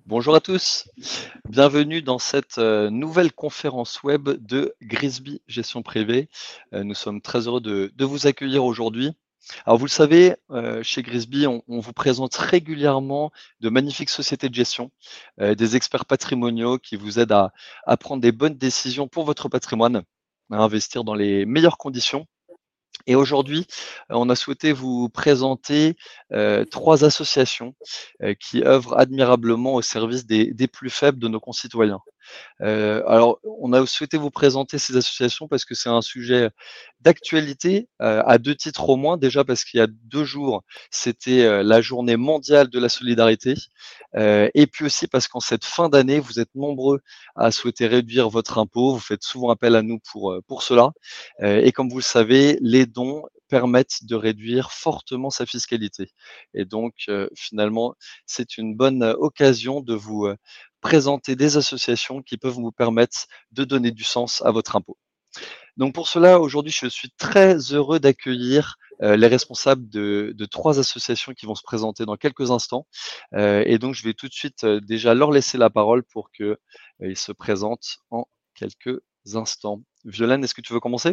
Bonjour à tous, bienvenue dans cette nouvelle conférence web de Grisby Gestion Privée. Nous sommes très heureux de vous accueillir aujourd'hui. Alors vous le savez, chez Grisby, on vous présente régulièrement de magnifiques sociétés de gestion, des experts patrimoniaux qui vous aident à prendre des bonnes décisions pour votre patrimoine, à investir dans les meilleures conditions. Et aujourd'hui, on a souhaité vous présenter 3 associations, qui œuvrent admirablement au service des plus faibles de nos concitoyens. Alors, on a souhaité vous présenter ces associations parce que c'est un sujet d'actualité, à 2 titres au moins. Déjà parce qu'il y a 2 jours, c'était, la journée mondiale de la solidarité, et puis aussi parce qu'en cette fin d'année, vous êtes nombreux à souhaiter réduire votre impôt. Vous faites souvent appel à nous pour cela, et comme vous le savez, les dons permettent de réduire fortement sa fiscalité et donc finalement, c'est une bonne occasion de vous, présenter des associations qui peuvent vous permettre de donner du sens à votre impôt. Donc pour cela, aujourd'hui, je suis très heureux d'accueillir les responsables de 3 associations qui vont se présenter dans quelques instants. Et donc je vais tout de suite déjà leur laisser la parole pour qu'ils se présentent en quelques instants. Violaine, est-ce que tu veux commencer?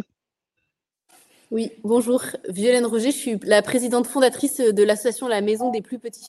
Oui, bonjour, Violaine Roger, je suis la présidente fondatrice de l'association La Maison des Plus Petits.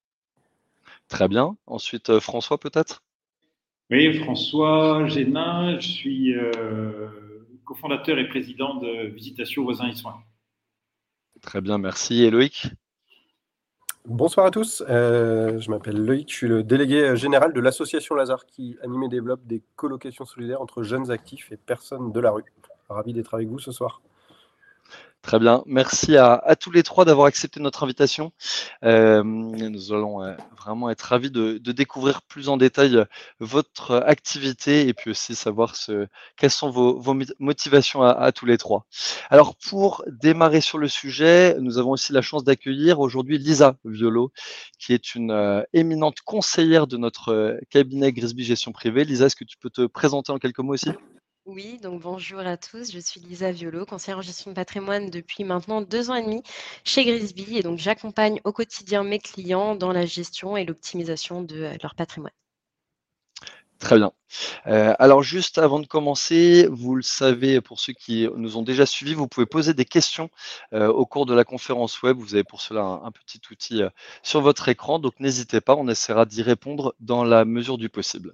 Très bien. Ensuite, François peut-être? Oui, François Génin, je suis cofondateur et président de Visitation Voisins et Soins. Très bien, merci. Et Loïc? Bonsoir à tous, je m'appelle Loïc, je suis le délégué général de l'association Lazare qui anime et développe des colocations solidaires entre jeunes actifs et personnes de la rue. Ravi d'être avec vous ce soir. Très bien. Merci à tous les 3 d'avoir accepté notre invitation. Nous allons vraiment être ravis de découvrir plus en détail votre activité et puis aussi savoir quelles sont vos motivations à tous les 3. Alors pour démarrer sur le sujet, nous avons aussi la chance d'accueillir aujourd'hui Lisa Violo, qui est une éminente conseillère de notre cabinet Grisby Gestion Privée. Lisa, est-ce que tu peux te présenter en quelques mots aussi? Oui, donc bonjour à tous, je suis Lisa Violo, conseillère en gestion de patrimoine depuis maintenant 2 ans et demi chez Grisby et donc j'accompagne au quotidien mes clients dans la gestion et l'optimisation de leur patrimoine. Très bien. Alors juste avant de commencer, vous le savez, pour ceux qui nous ont déjà suivis, vous pouvez poser des questions, au cours de la conférence web. Vous avez pour cela un petit outil, sur votre écran, donc n'hésitez pas, on essaiera d'y répondre dans la mesure du possible.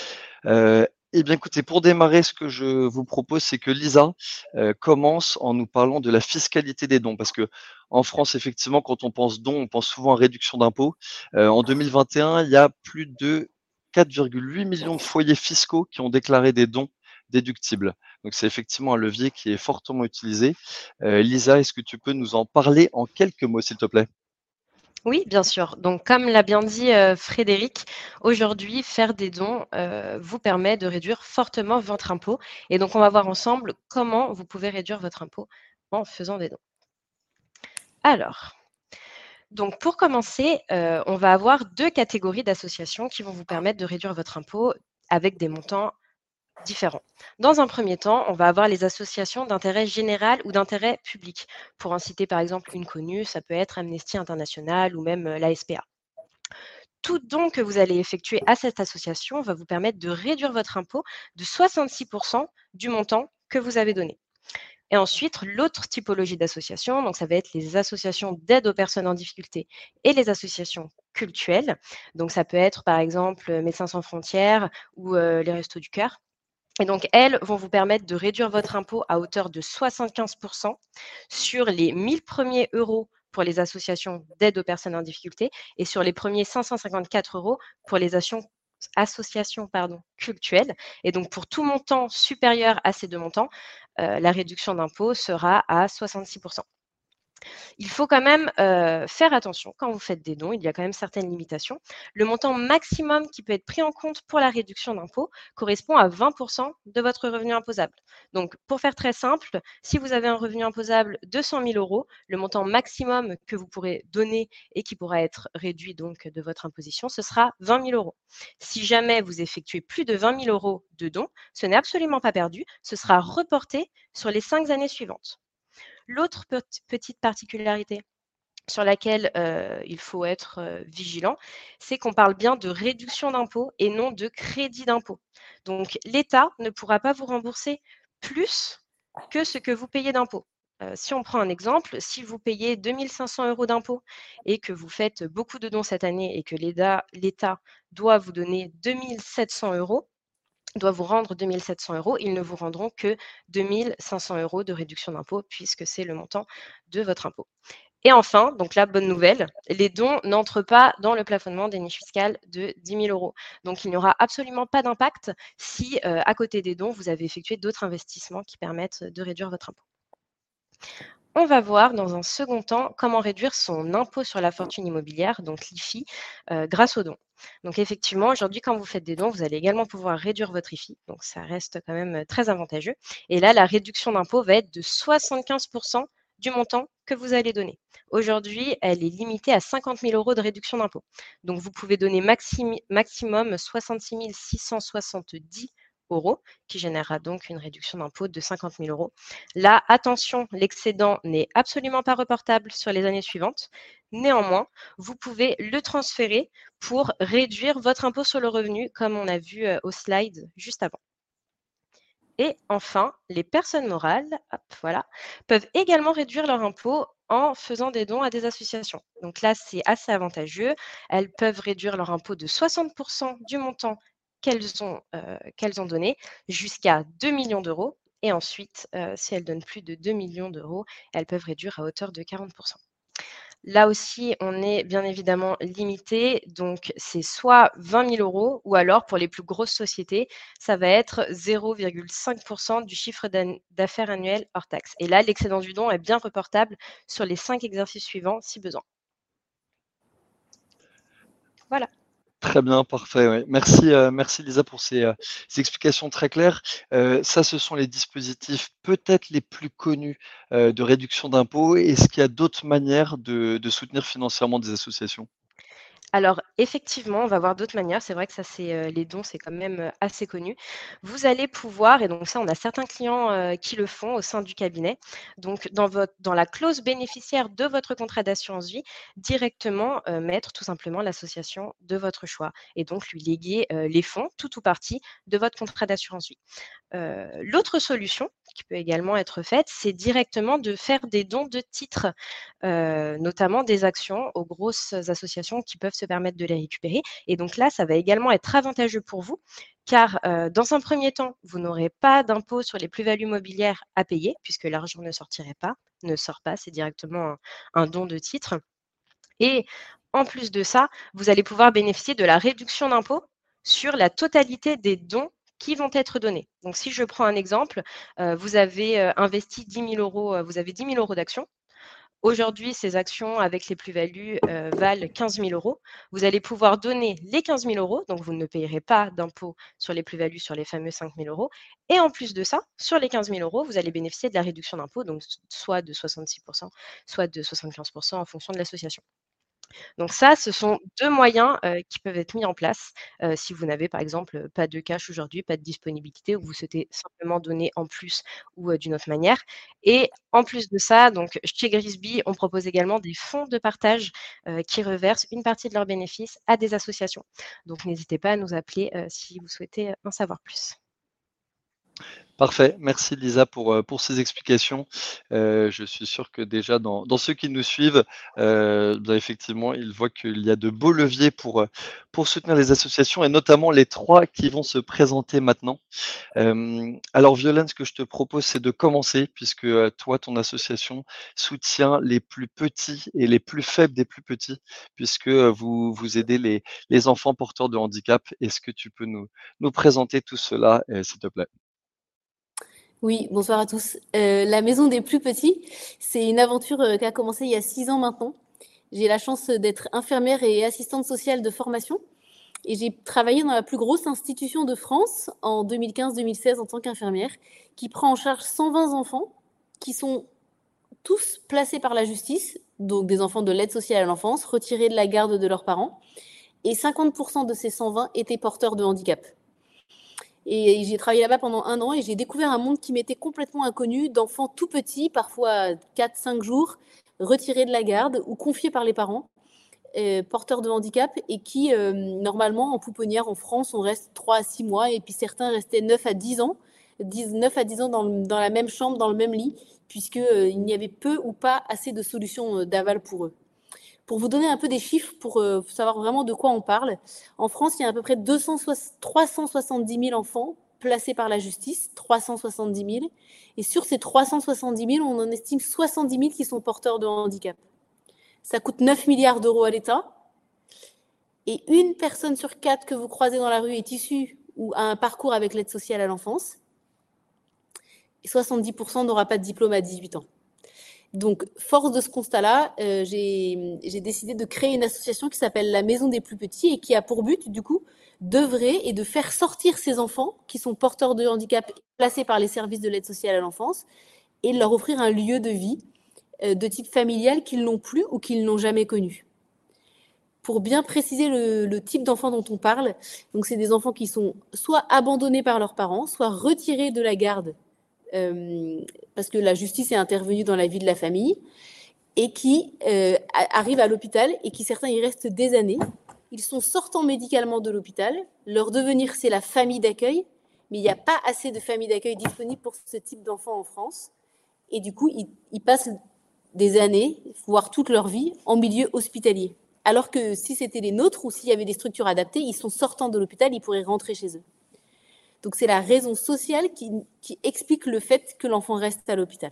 Et bien écoutez, pour démarrer, ce que je vous propose, c'est que Lisa, commence en nous parlant de la fiscalité des dons. Parce qu'en France, effectivement, quand on pense dons, on pense souvent à réduction d'impôts. En 2021, il y a plus de 4,8 millions de foyers fiscaux qui ont déclaré des dons déductibles. Donc c'est effectivement un levier qui est fortement utilisé. Lisa, est-ce que tu peux nous en parler en quelques mots, s'il te plaît? Oui, bien sûr. Donc comme l'a bien dit, Frédéric, aujourd'hui, faire des dons, vous permet de réduire fortement votre impôt et donc on va voir ensemble comment vous pouvez réduire votre impôt en faisant des dons. Alors, donc pour commencer, on va avoir 2 catégories d'associations qui vont vous permettre de réduire votre impôt avec des montants différents. Dans un premier temps, on va avoir les associations d'intérêt général ou d'intérêt public. Pour en citer par exemple une connue, ça peut être Amnesty International ou même la SPA. Tout don que vous allez effectuer à cette association va vous permettre de réduire votre impôt de 66% du montant que vous avez donné. Et ensuite, l'autre typologie d'association, donc ça va être les associations d'aide aux personnes en difficulté et les associations cultuelles. Donc ça peut être par exemple Médecins sans frontières ou les Restos du Cœur. Et donc, elles vont vous permettre de réduire votre impôt à hauteur de 75% sur les 1000 premiers euros pour les associations d'aide aux personnes en difficulté et sur les premiers 554 euros pour les associations cultuelles. Et donc, pour tout montant supérieur à ces 2 montants, la réduction d'impôt sera à 66%. Il faut quand même faire attention quand vous faites des dons, il y a quand même certaines limitations. Le montant maximum qui peut être pris en compte pour la réduction d'impôt correspond à 20% de votre revenu imposable. Donc, pour faire très simple, si vous avez un revenu imposable de 100 000 euros, le montant maximum que vous pourrez donner et qui pourra être réduit donc de votre imposition, ce sera 20 000 euros. Si jamais vous effectuez plus de 20 000 euros de dons, ce n'est absolument pas perdu, ce sera reporté sur les 5 années suivantes. L'autre petite particularité, sur laquelle il faut être vigilant, c'est qu'on parle bien de réduction d'impôt et non de crédit d'impôt. Donc, l'État ne pourra pas vous rembourser plus que ce que vous payez d'impôt. Si on prend un exemple, si vous payez 2 500 € d'impôt et que vous faites beaucoup de dons cette année et que l'État doit vous donner 2 700 €, doit vous rendre 2 700 €, ils ne vous rendront que 2 500 € de réduction d'impôt puisque c'est le montant de votre impôt. Et enfin, donc la bonne nouvelle, les dons n'entrent pas dans le plafonnement des niches fiscales de 10 000 €. Donc, il n'y aura absolument pas d'impact si, à côté des dons, vous avez effectué d'autres investissements qui permettent de réduire votre impôt. On va voir dans un second temps comment réduire son impôt sur la fortune immobilière, donc l'IFI, grâce aux dons. Donc effectivement, aujourd'hui, quand vous faites des dons, vous allez également pouvoir réduire votre IFI. Donc ça reste quand même très avantageux. Et là, la réduction d'impôt va être de 75 % du montant que vous allez donner. Aujourd'hui, elle est limitée à 50 000 € de réduction d'impôt. Donc vous pouvez donner maximum 66 670 €, qui générera donc une réduction d'impôt de 50 000 €. Là, attention, l'excédent n'est absolument pas reportable sur les années suivantes. Néanmoins, vous pouvez le transférer pour réduire votre impôt sur le revenu, comme on a vu au slide juste avant. Et enfin, les personnes morales, hop, voilà, peuvent également réduire leur impôt en faisant des dons à des associations. Donc là, c'est assez avantageux. Elles peuvent réduire leur impôt de 60 % du montant qu'elles ont donné jusqu'à 2 millions d'euros. Et ensuite, si elles donnent plus de 2 millions d'euros, elles peuvent réduire à hauteur de 40 %. Là aussi, on est bien évidemment limité. Donc, c'est soit 20 000 € ou alors, pour les plus grosses sociétés, ça va être 0,5 % du chiffre d'affaires annuel hors taxe. Et là, l'excédent du don est bien reportable sur les 5 exercices suivants si besoin. Voilà. Très bien, parfait. Ouais. Merci Lisa pour ces explications très claires. Ça, ce sont les dispositifs peut-être les plus connus de réduction d'impôts. Est-ce qu'il y a d'autres manières de soutenir financièrement des associations? Alors, effectivement, on va voir d'autres manières. C'est vrai que ça, c'est les dons, c'est quand même assez connu. Vous allez pouvoir, et donc ça, on a certains clients qui le font au sein du cabinet. Donc, dans la clause bénéficiaire de votre contrat d'assurance vie, directement mettre tout simplement l'association de votre choix et donc lui léguer les fonds, tout ou partie, de votre contrat d'assurance vie. L'autre solution qui peut également être faite, c'est directement de faire des dons de titres, notamment des actions aux grosses associations qui peuvent se permettre de les récupérer. Et donc là, ça va également être avantageux pour vous, car dans un premier temps, vous n'aurez pas d'impôt sur les plus-values mobilières à payer, puisque l'argent ne sort pas, c'est directement un don de titre. Et en plus de ça, vous allez pouvoir bénéficier de la réduction d'impôt sur la totalité des dons qui vont être donnés. Donc, si je prends un exemple, vous avez investi 10 000 €, vous avez 10 000 € d'actions. Aujourd'hui, ces actions avec les plus-values valent 15 000 €. Vous allez pouvoir donner les 15 000 €, donc vous ne payerez pas d'impôt sur les plus-values sur les fameux 5 000 €. Et en plus de ça, sur les 15 000 €, vous allez bénéficier de la réduction d'impôt, donc soit de 66 %, soit de 75 % en fonction de l'association. Donc ça, ce sont 2 moyens qui peuvent être mis en place si vous n'avez, par exemple, pas de cash aujourd'hui, pas de disponibilité ou vous souhaitez simplement donner en plus ou d'une autre manière. Et en plus de ça, donc chez Grisby, on propose également des fonds de partage qui reversent une partie de leurs bénéfices à des associations. Donc n'hésitez pas à nous appeler si vous souhaitez en savoir plus. Parfait, merci Lisa pour ces explications. Je suis sûr que déjà dans ceux qui nous suivent, effectivement, ils voient qu'il y a de beaux leviers pour soutenir les associations et notamment les 3 qui vont se présenter maintenant. Alors Violaine, ce que je te propose, c'est de commencer puisque, toi, ton association soutient les plus petits et les plus faibles des plus petits puisque, vous aidez les enfants porteurs de handicap. Est-ce que tu peux nous présenter tout cela, s'il te plaît? Oui, bonsoir à tous. La maison des plus petits, c'est une aventure qui a commencé il y a 6 ans maintenant. J'ai la chance d'être infirmière et assistante sociale de formation. Et j'ai travaillé dans la plus grosse institution de France en 2015-2016 en tant qu'infirmière, qui prend en charge 120 enfants qui sont tous placés par la justice, donc des enfants de l'aide sociale à l'enfance, retirés de la garde de leurs parents. Et 50% de ces 120 étaient porteurs de handicap. Et j'ai travaillé là-bas pendant 1 an et j'ai découvert un monde qui m'était complètement inconnu, d'enfants tout petits, parfois 4-5 jours, retirés de la garde ou confiés par les parents porteurs de handicap et qui, normalement, en pouponnière en France, on reste 3 à 6 mois et puis certains restaient 9 à 10 ans, 9 à 10 ans dans la même chambre, dans le même lit, puisqu'il n'y avait peu ou pas assez de solutions d'aval pour eux. Pour vous donner un peu des chiffres, pour savoir vraiment de quoi on parle, en France, il y a à peu près 370 000 enfants placés par la justice, 370 000. Et sur ces 370 000, on en estime 70 000 qui sont porteurs de handicap. Ça coûte 9 milliards d'euros à l'État. Et une personne sur 4 que vous croisez dans la rue est issue ou a un parcours avec l'aide sociale à l'enfance. Et 70% n'aura pas de diplôme à 18 ans. Donc, force de ce constat-là, j'ai décidé de créer une association qui s'appelle la Maison des Plus Petits et qui a pour but, du coup, d'œuvrer et de faire sortir ces enfants qui sont porteurs de handicap placés par les services de l'aide sociale à l'enfance et de leur offrir un lieu de vie de type familial qu'ils n'ont plus ou qu'ils n'ont jamais connu. Pour bien préciser le type d'enfants dont on parle, donc c'est des enfants qui sont soit abandonnés par leurs parents, soit retirés de la garde parce que la justice est intervenue dans la vie de la famille et qui arrivent à l'hôpital et qui certains y restent des années. Ils sont sortants médicalement de l'hôpital. Leur devenir, c'est la famille d'accueil, mais il n'y a pas assez de familles d'accueil disponibles pour ce type d'enfants en France. Et du coup, ils passent des années, voire toute leur vie, en milieu hospitalier. Alors que si c'était les nôtres ou s'il y avait des structures adaptées, ils sont sortants de l'hôpital, ils pourraient rentrer chez eux. Donc c'est la raison sociale qui explique le fait que l'enfant reste à l'hôpital.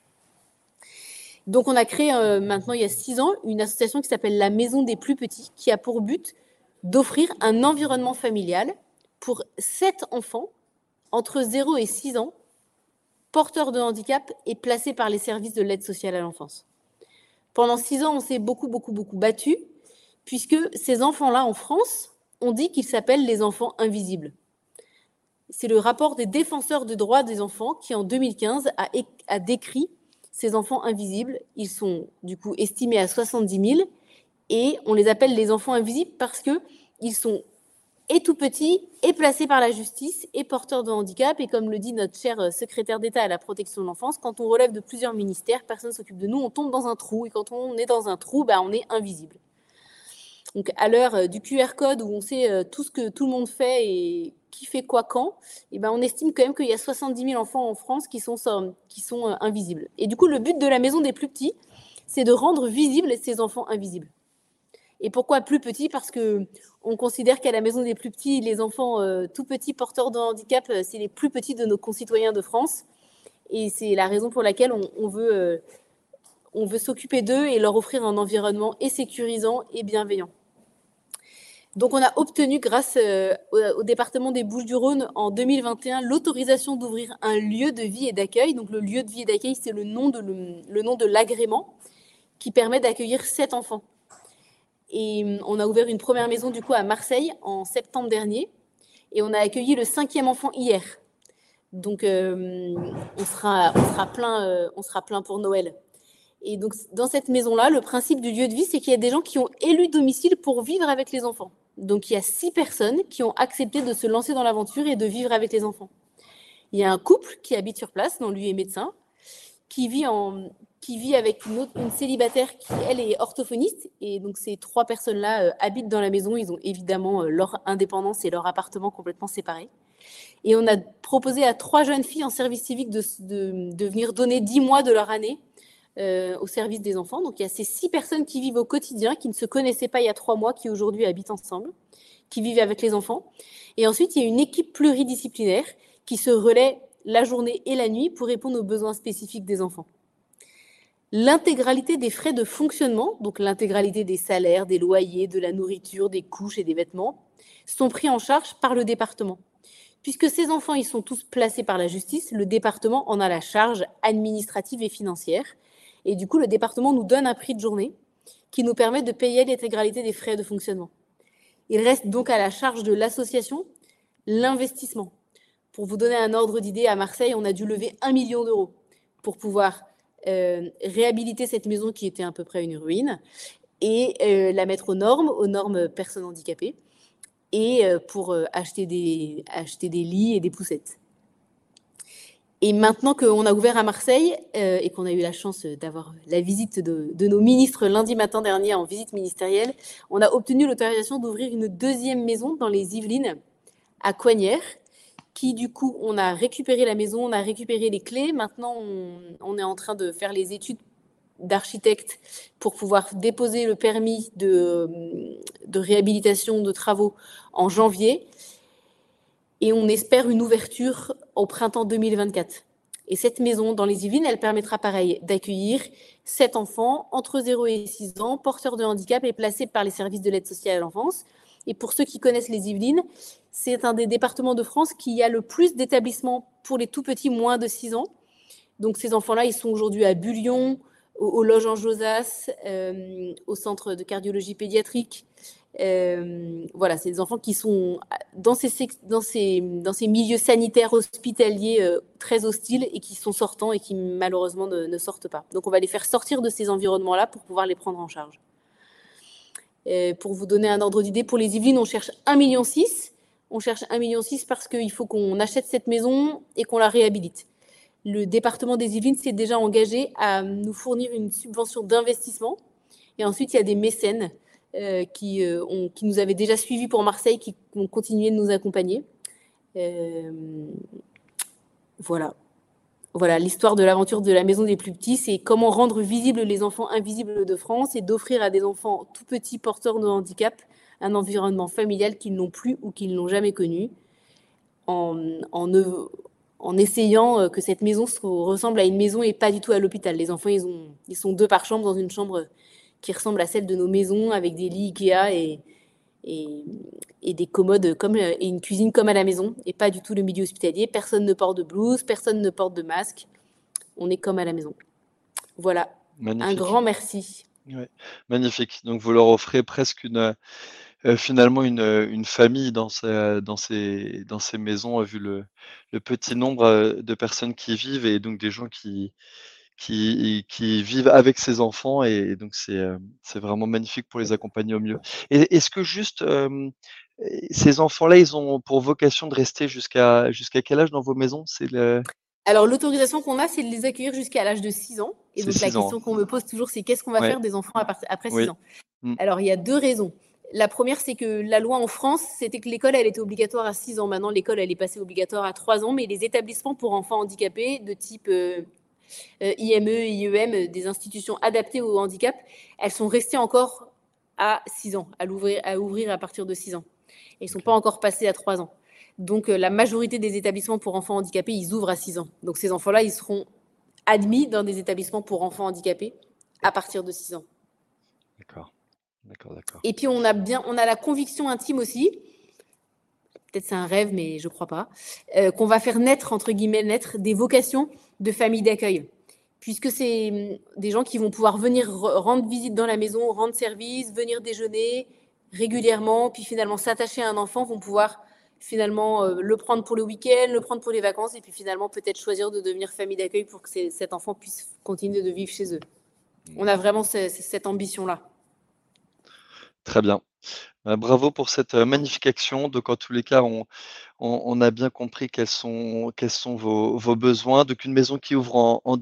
Donc on a créé maintenant il y a 6 ans une association qui s'appelle la Maison des Plus Petits, qui a pour but d'offrir un environnement familial pour 7 enfants entre 0 et 6 ans, porteurs de handicap et placés par les services de l'aide sociale à l'enfance. Pendant 6 ans, on s'est beaucoup battu, puisque ces enfants-là en France, on dit qu'ils s'appellent les enfants invisibles. C'est le rapport des défenseurs des droits des enfants qui, en 2015, a décrit ces enfants invisibles. Ils sont du coup estimés à 70 000 et on les appelle les enfants invisibles parce qu'ils sont et tout petits et placés par la justice et porteurs de handicap. Et comme le dit notre cher secrétaire d'État à la protection de l'enfance, quand on relève de plusieurs ministères, personne ne s'occupe de nous, on tombe dans un trou. Et quand on est dans un trou, on est invisible. Donc, à l'heure du QR code où on sait tout ce que tout le monde fait et qui fait quoi quand, et on estime quand même qu'il y a 70 000 enfants en France qui sont invisibles. Et du coup, le but de la Maison des Plus Petits, c'est de rendre visibles ces enfants invisibles. Et pourquoi plus petits ? Parce qu'on considère qu'à la Maison des Plus Petits, les enfants tout petits porteurs de handicap, c'est les plus petits de nos concitoyens de France. Et c'est la raison pour laquelle on veut s'occuper d'eux et leur offrir un environnement et sécurisant et bienveillant. Donc, on a obtenu, grâce au département des Bouches-du-Rhône, en 2021, l'autorisation d'ouvrir un lieu de vie et d'accueil. Donc, le lieu de vie et d'accueil, c'est le nom de l'agrément qui permet d'accueillir 7 enfants. Et on a ouvert une première maison, du coup, à Marseille en septembre dernier. Et on a accueilli le 5e enfant hier. Donc, on sera plein pour Noël. Et donc, dans cette maison-là, le principe du lieu de vie, c'est qu'il y a des gens qui ont élu domicile pour vivre avec les enfants. Donc, il y a 6 personnes qui ont accepté de se lancer dans l'aventure et de vivre avec les enfants. Il y a un couple qui habite sur place, dont lui est médecin, qui vit avec une célibataire qui, elle, est orthophoniste. Et donc, ces 3 personnes-là habitent dans la maison. Ils ont évidemment leur indépendance et leur appartement complètement séparés. Et on a proposé à 3 jeunes filles en service civique de venir donner 10 mois de leur année au service des enfants. Donc, il y a ces 6 personnes qui vivent au quotidien, qui ne se connaissaient pas il y a 3 mois, qui aujourd'hui habitent ensemble, qui vivent avec les enfants. Et ensuite, il y a une équipe pluridisciplinaire qui se relaie la journée et la nuit pour répondre aux besoins spécifiques des enfants. L'intégralité des frais de fonctionnement, donc l'intégralité des salaires, des loyers, de la nourriture, des couches et des vêtements, sont pris en charge par le département. Puisque ces enfants, ils sont tous placés par la justice, le département en a la charge administrative et financière. Et du coup, le département nous donne un prix de journée qui nous permet de payer l'intégralité des frais de fonctionnement. Il reste donc à la charge de l'association l'investissement. Pour vous donner un ordre d'idée, à Marseille, on a dû lever 1 million d'euros pour pouvoir réhabiliter cette maison qui était à peu près une ruine et la mettre aux normes personnes handicapées et pour acheter des lits et des poussettes. Et maintenant qu'on a ouvert à Marseille et qu'on a eu la chance d'avoir la visite de nos ministres lundi matin dernier en visite ministérielle, on a obtenu l'autorisation d'ouvrir une deuxième maison dans les Yvelines, à Coignères, qui du coup, on a récupéré la maison, on a récupéré les clés. Maintenant, on est en train de faire les études d'architecte pour pouvoir déposer le permis de réhabilitation de travaux en janvier. Et on espère une ouverture au printemps 2024. Et cette maison dans les Yvelines, elle permettra pareil d'accueillir 7 enfants entre 0 et 6 ans, porteurs de handicap et placés par les services de l'aide sociale à l'enfance. Et pour ceux qui connaissent les Yvelines, c'est un des départements de France qui a le plus d'établissements pour les tout petits moins de 6 ans. Donc ces enfants-là, ils sont aujourd'hui à Bullion, au Loge en Josas, au centre de cardiologie pédiatrique. Voilà, c'est des enfants qui sont dans ces milieux sanitaires hospitaliers très hostiles et qui sont sortants et qui malheureusement ne sortent pas. Donc on va les faire sortir de ces environnements-là pour pouvoir les prendre en charge. Pour vous donner un ordre d'idée, pour les Yvelines, on cherche 1,6 million. On cherche 1,6 million parce qu'il faut qu'on achète cette maison et qu'on la réhabilite. Le département des Yvelines s'est déjà engagé à nous fournir une subvention d'investissement. Et ensuite, il y a des mécènes qui nous avaient déjà suivis pour Marseille, qui ont continué de nous accompagner. Voilà, l'histoire de l'aventure de la maison des plus petits, c'est comment rendre visibles les enfants invisibles de France et d'offrir à des enfants tout petits porteurs de handicap un environnement familial qu'ils n'ont plus ou qu'ils n'ont jamais connu, en essayant que cette maison ressemble à une maison et pas du tout à l'hôpital. Les enfants, ils sont 2 par chambre dans une chambre qui ressemble à celle de nos maisons, avec des lits Ikea et des commodes et une cuisine comme à la maison, et pas du tout le milieu hospitalier. Personne ne porte de blouse, personne ne porte de masque. On est comme à la maison. Voilà. Magnifique. Un grand merci. Ouais, magnifique. Donc vous leur offrez presque finalement une famille dans ces maisons, vu le petit nombre de personnes qui y vivent, et donc des gens qui vivent avec ces enfants, et donc c'est vraiment magnifique pour les accompagner au mieux. Et est-ce que juste ces enfants-là, ils ont pour vocation de rester jusqu'à quel âge dans vos maisons? Alors, l'autorisation qu'on a, c'est de les accueillir jusqu'à l'âge de 6 ans. Et donc, la 6 ans. question qu'on me pose toujours, c'est qu'est-ce qu'on va Ouais. faire des enfants après 6 Oui. ans? Alors, il y a 2 raisons. La première, c'est que la loi en France, c'était que l'école, elle était obligatoire à 6 ans. Maintenant, l'école, elle est passée obligatoire à 3 ans. Mais les établissements pour enfants handicapés de type IME, IEM, des institutions adaptées au handicap, elles sont restées encore à 6 ans, à ouvrir à partir de 6 ans. Elles ne sont pas encore passées à 3 ans. Donc, la majorité des établissements pour enfants handicapés, ils ouvrent à 6 ans. Donc, ces enfants-là, ils seront admis dans des établissements pour enfants handicapés à partir de 6 ans. D'accord. Et puis, on a la conviction intime aussi, peut-être c'est un rêve, mais je ne crois pas, qu'on va faire naître, entre guillemets, des vocations de familles d'accueil. Puisque c'est des gens qui vont pouvoir venir rendre visite dans la maison, rendre service, venir déjeuner régulièrement, puis finalement s'attacher à un enfant, vont pouvoir finalement le prendre pour le week-end, le prendre pour les vacances, et puis finalement peut-être choisir de devenir famille d'accueil pour que cet enfant puisse continuer de vivre chez eux. On a vraiment cette ambition-là. Très bien. Bravo pour cette magnifique action. Donc, en tous les cas, on a bien compris quels sont vos besoins. Donc, une maison qui ouvre en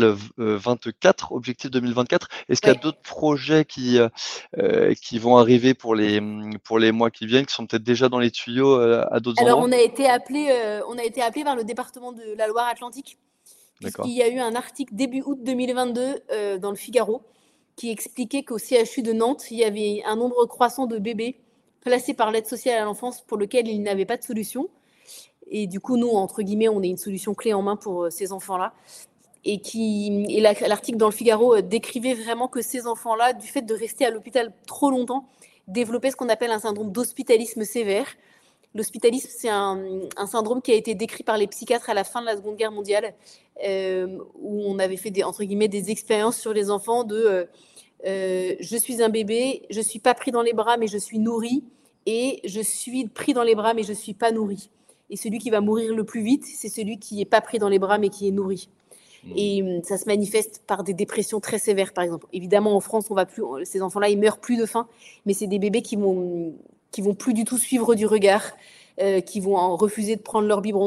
2024, objectif 2024. Est-ce qu'il y a d'autres projets qui vont arriver pour les mois qui viennent, qui sont peut-être déjà dans les tuyaux à d'autres endroits? Alors, on a été appelé par le département de la Loire-Atlantique, puisqu'il y a eu un article début août 2022 dans le Figaro qui expliquait qu'au CHU de Nantes, il y avait un nombre croissant de bébés placés par l'aide sociale à l'enfance pour lequel ils n'avaient pas de solution. Et du coup, nous, entre guillemets, on est une solution clé en main pour ces enfants-là. Et l'article dans le Figaro décrivait vraiment que ces enfants-là, du fait de rester à l'hôpital trop longtemps, développaient ce qu'on appelle un syndrome d'hospitalisme sévère. L'hospitalisme, c'est un syndrome qui a été décrit par les psychiatres à la fin de la Seconde Guerre mondiale, où on avait fait entre guillemets, des expériences sur les enfants de je suis un bébé, je ne suis pas pris dans les bras, mais je suis nourri, et je suis pris dans les bras, mais je ne suis pas nourri. Et celui qui va mourir le plus vite, c'est celui qui n'est pas pris dans les bras, mais qui est nourri. Et ça se manifeste par des dépressions très sévères, par exemple. Évidemment, en France, ces enfants-là, ils meurent plus de faim, mais c'est des bébés qui vont plus du tout suivre du regard, qui vont refuser de prendre leur biberon,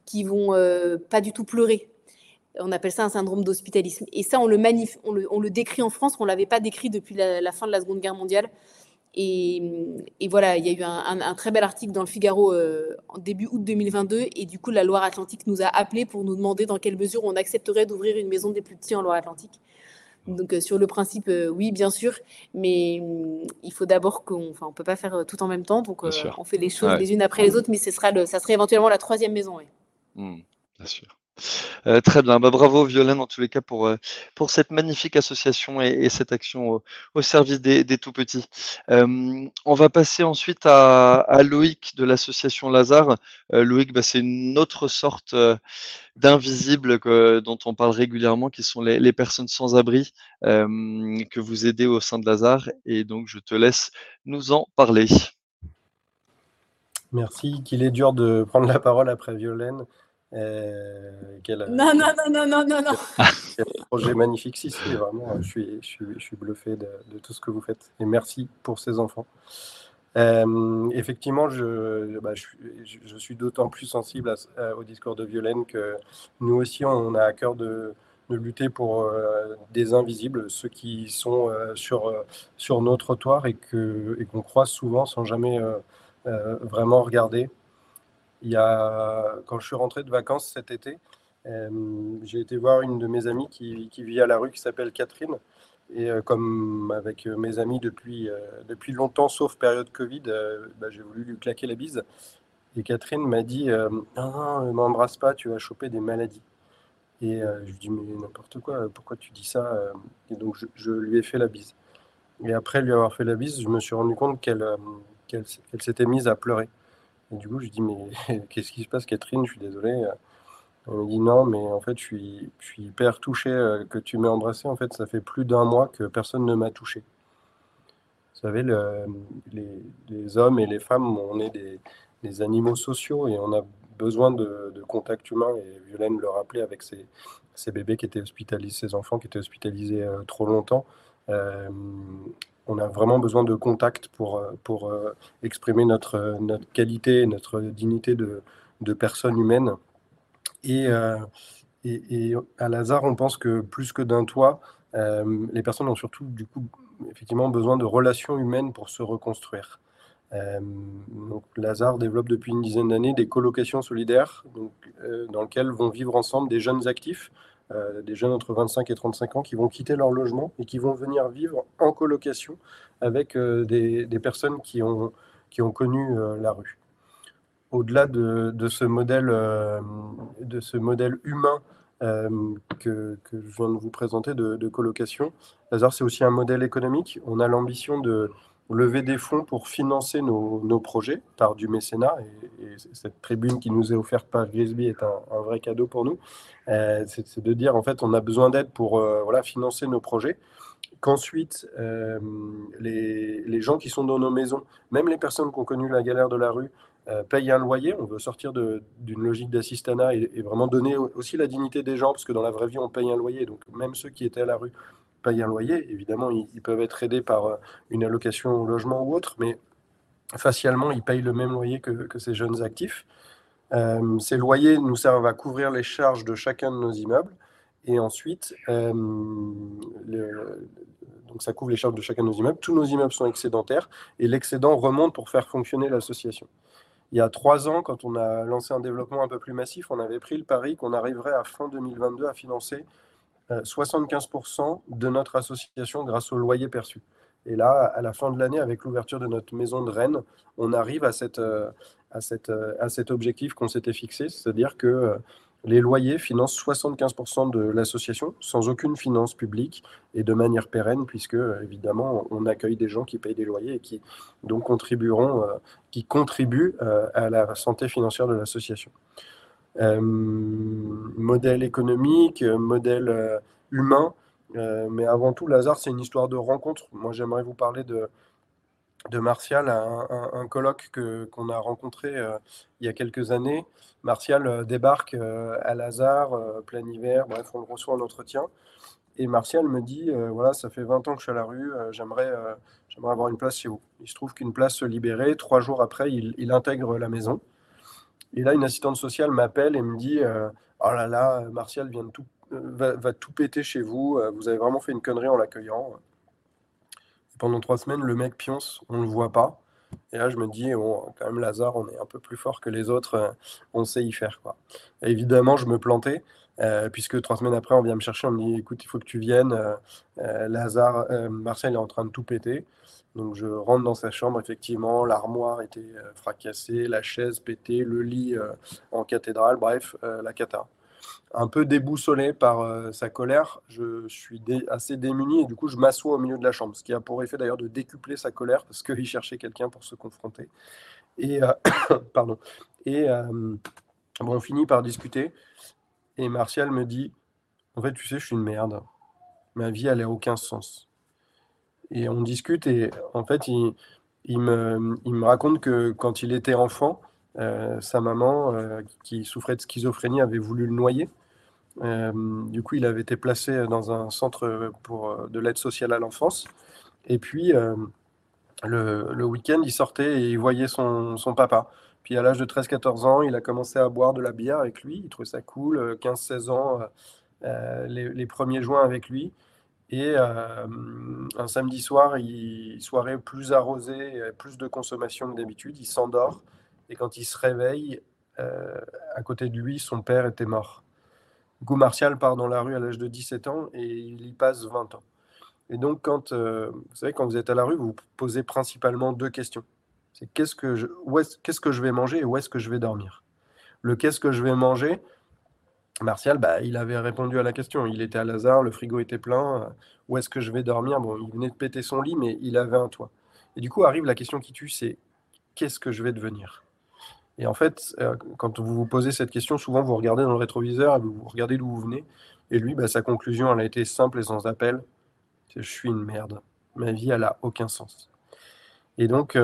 qui vont pas du tout pleurer. On appelle ça un syndrome d'hospitalisme. Et ça, on le décrit en France, on ne l'avait pas décrit depuis la fin de la Seconde Guerre mondiale. Et voilà, il y a eu un très bel article dans le Figaro en début août 2022. Et du coup, la Loire-Atlantique nous a appelés pour nous demander dans quelle mesure on accepterait d'ouvrir une maison des plus petits en Loire-Atlantique. Donc, sur le principe, oui, bien sûr. Mais il faut d'abord on ne peut pas faire tout en même temps. Donc, on fait les choses les unes après les autres. Mais ça serait éventuellement la 3e maison. Oui. Bien sûr. Très bien, bravo Violaine en tous les cas pour cette magnifique association et cette action au service des tout petits. On va passer ensuite à Loïc de l'association Lazare. Loïc, c'est une autre sorte d'invisibles dont on parle régulièrement, qui sont les personnes sans abri que vous aidez au sein de Lazare, et donc je te laisse nous en parler. Merci, qu'il est dur de prendre la parole après Violaine. Non. Quel projet magnifique, si, vraiment, je suis bluffé de tout ce que vous faites. Et merci pour ces enfants. Effectivement, je suis d'autant plus sensible au discours de Violaine que nous aussi, on a à cœur de lutter pour des invisibles, ceux qui sont sur nos trottoirs et qu'on croise souvent sans jamais vraiment regarder. Quand je suis rentré de vacances cet été, j'ai été voir une de mes amies qui vit à la rue, qui s'appelle Catherine. Et comme avec mes amis depuis longtemps, sauf période Covid, j'ai voulu lui claquer la bise. Et Catherine m'a dit non, ne m'embrasse pas, tu vas choper des maladies. Et je lui dis mais n'importe quoi, pourquoi tu dis ça? Et donc je lui ai fait la bise. Et après lui avoir fait la bise, je me suis rendu compte qu'elle s'était mise à pleurer. Et du coup, je lui dis mais qu'est-ce qui se passe, Catherine? Je suis désolé. Elle me dit non, mais en fait, je suis hyper touché que tu m'aies embrassé. En fait, ça fait plus d'1 mois que personne ne m'a touché. Vous savez, les hommes et les femmes, on est des animaux sociaux et on a besoin de contact humain. Et Violaine le rappelait avec ces bébés qui étaient hospitalisés, ces enfants qui étaient hospitalisés trop longtemps. On a vraiment besoin de contact pour exprimer notre qualité, notre dignité de personne humaine. Et à Lazare, on pense que plus que d'un toit, les personnes ont surtout, du coup, effectivement, besoin de relations humaines pour se reconstruire. Donc, Lazare développe depuis une dizaine d'années des colocations solidaires dans lesquelles vont vivre ensemble des jeunes actifs, des jeunes entre 25 et 35 ans qui vont quitter leur logement et qui vont venir vivre en colocation avec des personnes qui ont connu la rue. Au-delà de ce modèle humain que je viens de vous présenter de colocation, Lazare, c'est aussi un modèle économique. On a l'ambition de lever des fonds pour financer nos projets par du mécénat. Et cette tribune qui nous est offerte par Grisby est un vrai cadeau pour nous. C'est de dire, en fait, on a besoin d'aide pour financer nos projets. Qu'ensuite, les gens qui sont dans nos maisons, même les personnes qui ont connu la galère de la rue, payent un loyer. On veut sortir d'une logique d'assistanat et vraiment donner aussi la dignité des gens, parce que dans la vraie vie, on paye un loyer. Donc même ceux qui étaient à la rue payent un loyer. Évidemment, ils peuvent être aidés par une allocation au logement ou autre, mais facialement, ils payent le même loyer que ces jeunes actifs. Ces loyers nous servent à couvrir les charges de chacun de nos immeubles. Et ensuite, donc ça couvre les charges de chacun de nos immeubles. Tous nos immeubles sont excédentaires et l'excédent remonte pour faire fonctionner l'association. Il y a 3 ans, quand on a lancé un développement un peu plus massif, on avait pris le pari qu'on arriverait à fin 2022 à financer 75% de notre association grâce au loyer perçu. Et là, à la fin de l'année, avec l'ouverture de notre maison de Rennes, on arrive à cet objectif qu'on s'était fixé, c'est-à-dire que les loyers financent 75% de l'association sans aucune finance publique et de manière pérenne, puisque évidemment on accueille des gens qui payent des loyers et qui donc contribuent à la santé financière de l'association. Modèle économique, modèle humain, mais avant tout, Lazare, c'est une histoire de rencontre. Moi, j'aimerais vous parler de Martial, un colloque qu'on a rencontré il y a quelques années. Martial débarque à Lazare, plein hiver, bref, on le reçoit en entretien. Et Martial me dit, voilà, ça fait 20 ans que je suis à la rue, j'aimerais avoir une place chez vous. Il se trouve qu'une place se libérait, 3 jours après, il intègre la maison. Et là, une assistante sociale m'appelle et me dit oh là là, Martial vient de va tout péter chez vous, vous avez vraiment fait une connerie en l'accueillant. Pendant 3 semaines, le mec pionce, on ne le voit pas. Et là, je me dis, bon, quand même, Lazare, on est un peu plus fort que les autres, on sait y faire, quoi. Et évidemment, je me plantais, puisque 3 semaines après, on vient me chercher, on me dit, écoute, il faut que tu viennes, Lazare, Martial est en train de tout péter. Donc, je rentre dans sa chambre, effectivement, l'armoire était fracassée, la chaise pétée, le lit en cathédrale, bref, la cata. Un peu déboussolé par sa colère, je suis assez démuni et du coup je m'assois au milieu de la chambre, ce qui a pour effet d'ailleurs de décupler sa colère parce qu'il cherchait quelqu'un pour se confronter. Et pardon. Et bon, on finit par discuter et Martial me dit, en fait tu sais je suis une merde, ma vie elle n'a aucun sens. Et on discute et en fait il me raconte que quand il était enfant, sa maman qui souffrait de schizophrénie avait voulu le noyer. Du coup, il avait été placé dans un centre pour de l'aide sociale à l'enfance. Et puis, le week-end, il sortait et il voyait son papa. Puis, à l'âge de 13-14 ans, il a commencé à boire de la bière avec lui. Il trouvait ça cool. 15-16 ans, les premiers joints avec lui. Et un samedi soir, soirée plus arrosée, plus de consommation que d'habitude, il s'endort. Et quand il se réveille, à côté de lui, son père était mort. Du coup, Martial part dans la rue à l'âge de 17 ans et il y passe 20 ans. Et donc, vous savez, quand vous êtes à la rue, vous vous posez principalement 2 questions. C'est qu'est-ce que je vais manger et où est-ce que je vais dormir? Le qu'est-ce que je vais manger, Martial, il avait répondu à la question. Il était à Lazare, le frigo était plein. Où est-ce que je vais dormir? Bon, il venait de péter son lit, mais il avait un toit. Et du coup, arrive la question qui tue, c'est qu'est-ce que je vais devenir? Et en fait, quand vous vous posez cette question, souvent vous regardez dans le rétroviseur et vous regardez d'où vous venez. Et lui, sa conclusion, elle a été simple et sans appel. C'est, je suis une merde. Ma vie, elle n'a aucun sens. Et donc,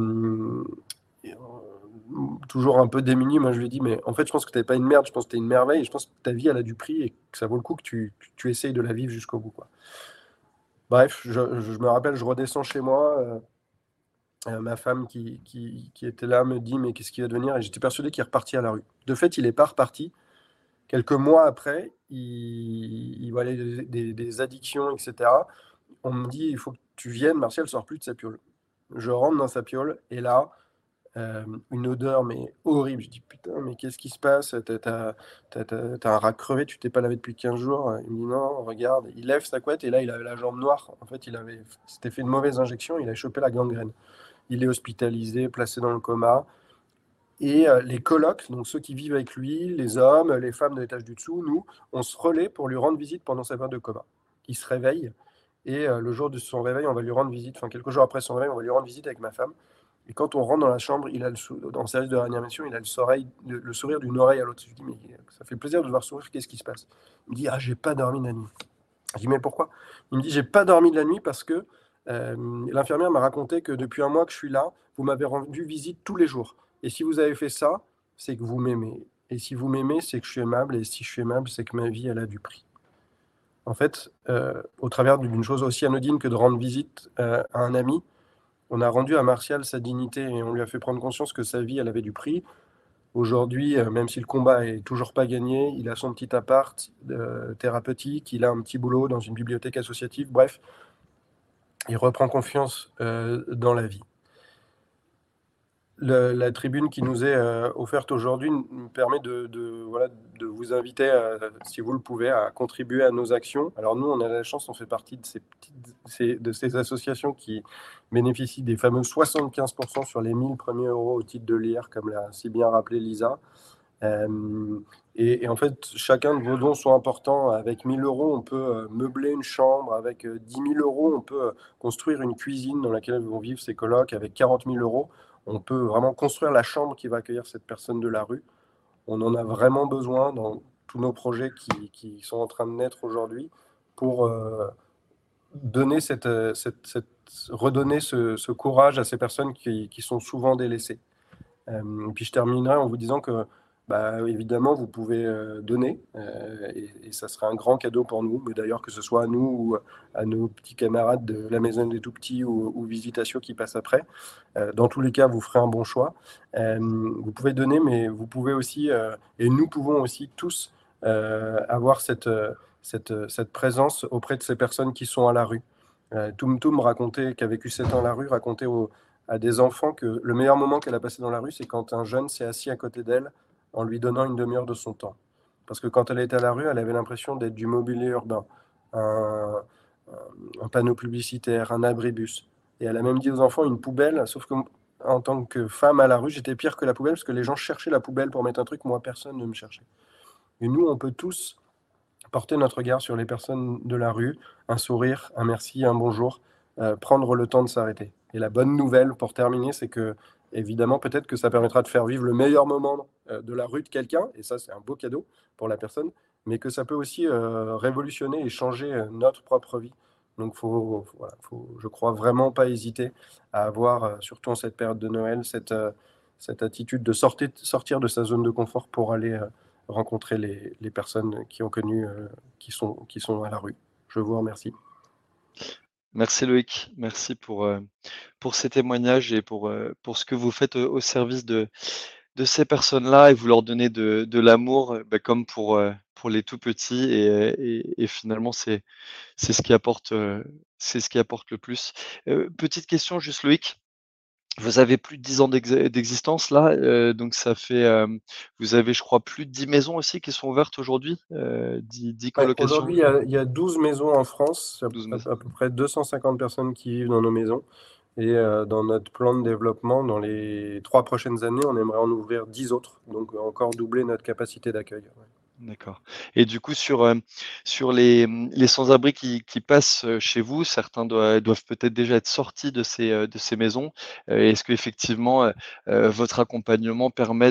toujours un peu démuni, moi je lui ai dit, mais en fait, je pense que tu n'es pas une merde, je pense que tu es une merveille. Et je pense que ta vie, elle a du prix et que ça vaut le coup que tu essayes de la vivre jusqu'au bout, quoi. Bref, je me rappelle, je redescends chez moi. Ma femme qui était là me dit, mais qu'est-ce qu'il va devenir? Et j'étais persuadé qu'il est reparti à la rue. De fait, il n'est pas reparti. Quelques mois après, il voyait des addictions, etc. On me dit, il faut que tu viennes, Martial sort plus de sa piole. Je rentre dans sa piole, et là, une odeur, mais horrible. Je dis, putain, mais qu'est-ce qui se passe? T'as un rat crevé, tu t'es pas lavé depuis 15 jours. Il me dit, non, regarde. Il lève sa couette, et là, il avait la jambe noire. En fait, s'était fait une mauvaise injection, il a chopé la gangrène. Il est hospitalisé, placé dans le coma. Et les colocs, donc ceux qui vivent avec lui, les hommes, les femmes de l'étage du dessous, nous, on se relaie pour lui rendre visite pendant sa période de coma. Il se réveille et le jour de son réveil, on va lui rendre visite, enfin quelques jours après son réveil, on va lui rendre visite avec ma femme. Et quand on rentre dans la chambre, dans le service de réanimation, il a le sourire d'une oreille à l'autre. Je lui dis, mais ça fait plaisir de le voir sourire, qu'est-ce qui se passe? Il me dit, ah, j'ai pas dormi de la nuit. Je dis, mais pourquoi? Il me dit, j'ai pas dormi de la nuit parce que l'infirmière m'a raconté que depuis un mois que je suis là, vous m'avez rendu visite tous les jours. Et si vous avez fait ça, c'est que vous m'aimez. Et si vous m'aimez, c'est que je suis aimable. Et si je suis aimable, c'est que ma vie, elle a du prix. En fait, au travers d'une chose aussi anodine que de rendre visite à un ami, on a rendu à Martial sa dignité et on lui a fait prendre conscience que sa vie, elle avait du prix. Aujourd'hui, même si le combat est toujours pas gagné, il a son petit appart thérapeutique, il a un petit boulot dans une bibliothèque associative. Bref, il reprend confiance dans la vie. La tribune qui nous est offerte aujourd'hui nous permet de vous inviter, si vous le pouvez, à contribuer à nos actions. Alors nous, on a la chance, on fait partie de ces associations qui bénéficient des fameux 75% sur les 1000 premiers euros au titre de l'IR, comme l'a si bien rappelé Lisa. Et en fait, chacun de vos dons sont importants. Avec 1000 euros, on peut meubler une chambre. Avec 10 000 euros, on peut construire une cuisine dans laquelle vont vivre ces colocs. Avec 40 000 euros, on peut vraiment construire la chambre qui va accueillir cette personne de la rue. On en a vraiment besoin dans tous nos projets qui sont en train de naître aujourd'hui pour donner redonner ce courage à ces personnes qui sont souvent délaissées. Et puis je terminerai en vous disant que Évidemment, vous pouvez donner, et ça serait un grand cadeau pour nous, mais d'ailleurs que ce soit à nous ou à nos petits camarades de la Maison des Tout-Petits ou Visitatio qui passent après. Dans tous les cas, vous ferez un bon choix. Vous pouvez donner, mais vous pouvez aussi, et nous pouvons aussi tous avoir cette présence auprès de ces personnes qui sont à la rue. Toum Toum racontait, qui a vécu 7 ans à la rue, racontait à des enfants que le meilleur moment qu'elle a passé dans la rue, c'est quand un jeune s'est assis à côté d'elle en lui donnant une demi-heure de son temps. Parce que quand elle était à la rue, elle avait l'impression d'être du mobilier urbain, un, un panneau publicitaire, un abribus. Et elle a même dit aux enfants une poubelle, sauf que en tant que femme à la rue, j'étais pire que la poubelle, parce que les gens cherchaient la poubelle pour mettre un truc, moi, personne ne me cherchait. Et nous, on peut tous porter notre regard sur les personnes de la rue, un sourire, un merci, un bonjour, prendre le temps de s'arrêter. Et la bonne nouvelle, pour terminer, c'est que, évidemment, peut-être que ça permettra de faire vivre le meilleur moment de la rue de quelqu'un, et ça, c'est un beau cadeau pour la personne, mais que ça peut aussi révolutionner et changer notre propre vie. Donc, faut, je crois vraiment pas hésiter à avoir, surtout en cette période de Noël, cette attitude de sortir de sa zone de confort pour aller rencontrer les personnes qui ont connu, qui sont à la rue. Je vous remercie. Merci Loïc, merci pour ces témoignages et pour ce que vous faites au service de ces personnes-là, et vous leur donnez de l'amour, comme pour les tout petits, et finalement c'est ce qui apporte, le plus. Petite question juste Loïc, vous avez plus de 10 ans d'existence là, donc ça fait, vous avez je crois plus de 10 maisons aussi qui sont ouvertes aujourd'hui, 10 Ouais, colocations? aujourd'hui, il y a 12 maisons en France, 12 à maisons. peu près 250 personnes qui vivent dans nos maisons. Et dans notre plan de développement, dans les 3 prochaines années, on aimerait en ouvrir 10 autres, donc encore doubler notre capacité d'accueil. Ouais. D'accord, et du coup sur les sans-abri qui passent, chez vous, certains doivent peut-être déjà être sortis de ces maisons. Est-ce qu'effectivement, votre accompagnement permet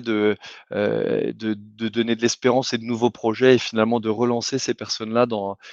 de donner de l'espérance et de nouveaux projets, et finalement de relancer ces personnes-là